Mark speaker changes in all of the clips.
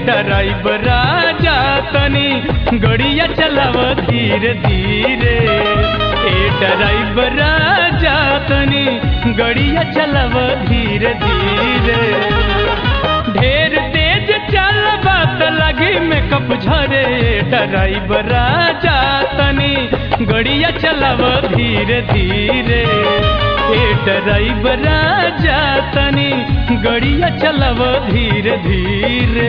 Speaker 1: Driver राजा तनी गड़िया चलाव धीरे धीरे। ए ड्राइवर राजा तनी गड़िया चलाव धीरे धीरे। ढेर तेज चलबा त लगी मेकअप झरे। ड्राइवर राजा तनी गड़िया चलाव धीरे धीरे। ए ड्राइवर राजा तनी गड़िया चलाव धीरे धीरे।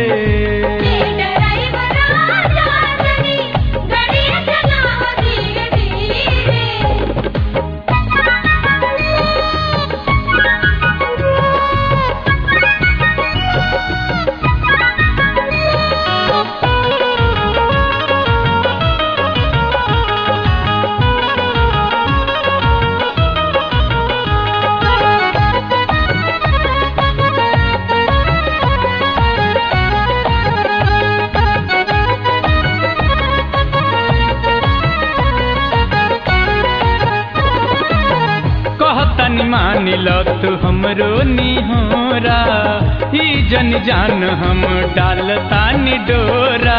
Speaker 1: मान लो तू हमरो निहोरा, ई जन जान हम डालता निडोरा।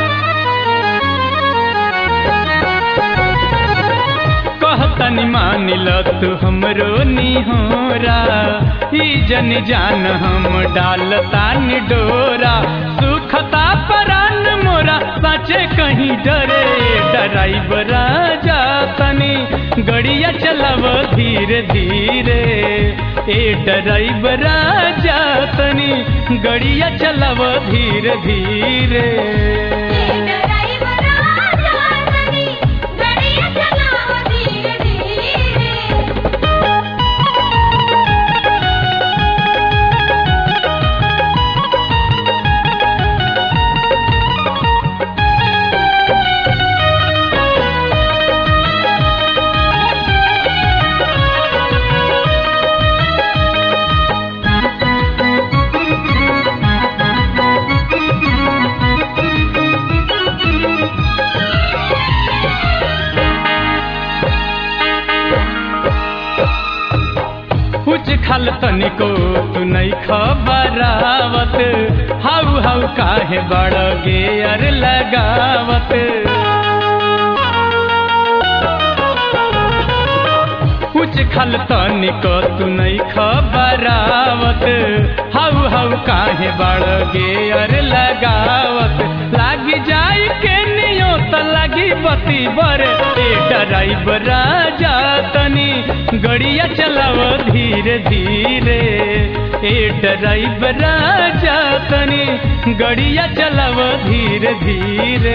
Speaker 1: कहतनी मान लो तू हमरो निहोरा, ई जन जान हम डालता निडोरा। सुखता परान मोरा साचे कहीं डरे। ड्राइवर राजा तनी गड़िया चलाव धीरे धीरे। ए ड्राइवर राजा तनी गड़िया चलाव धीरे धीरे। खाल तनिको तू नहीं खबरावत। हाउ हाउ काहे बड़ गेयर लगावत। कुछ खाल तनिको तू नहीं खबरावत। हाउ हाउ काहे बड़ गेयर लगावत। लागी जाई के नियो त लगी बती बर। ए ड्राइवर राजा तनी गड़िया चलाव धीरे धीरे। ए ड्राइवर राजा तनी गड़िया चलाव धीरे धीरे।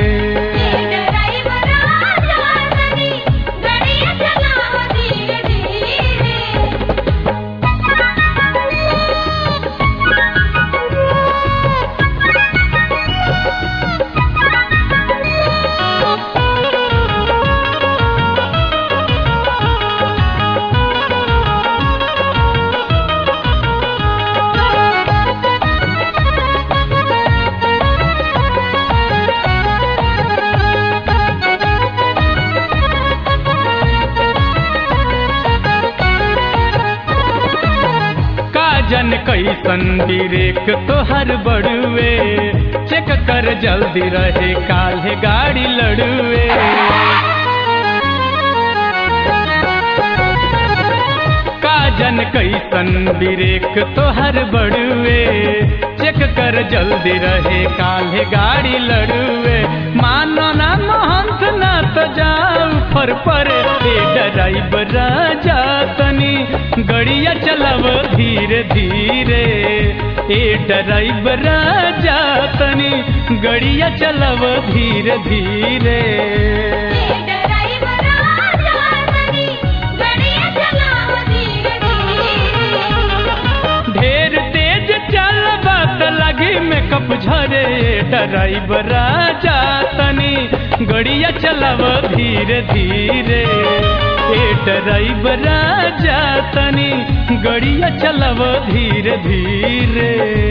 Speaker 1: जन कैसन ब्रेक तोहर बड़ुए। चेक कर जल्दी रहे काल्हे गाड़ी लड़ुए। काजन कैसन ब्रेक तोहर बड़ुए। चेक कर जल्दी रहे काल्हे गाड़ी लड़ुए। मानो ना महंत ना तो जाऊ पर। ए ड्राइवर राजा तनी गड़िया चलाव धीरे धीरे। ए ड्राइवर राजा तनी गड़िया चलाव धीरे धीरे। ढेर तेज चलबा त लगी मेकअप झरे। ड्राइवर राजा तनी गड़िया चलाव धीरे धीरे। ए ड्राइवर राजा तनी गड़िया चलाव धीरे धीरे।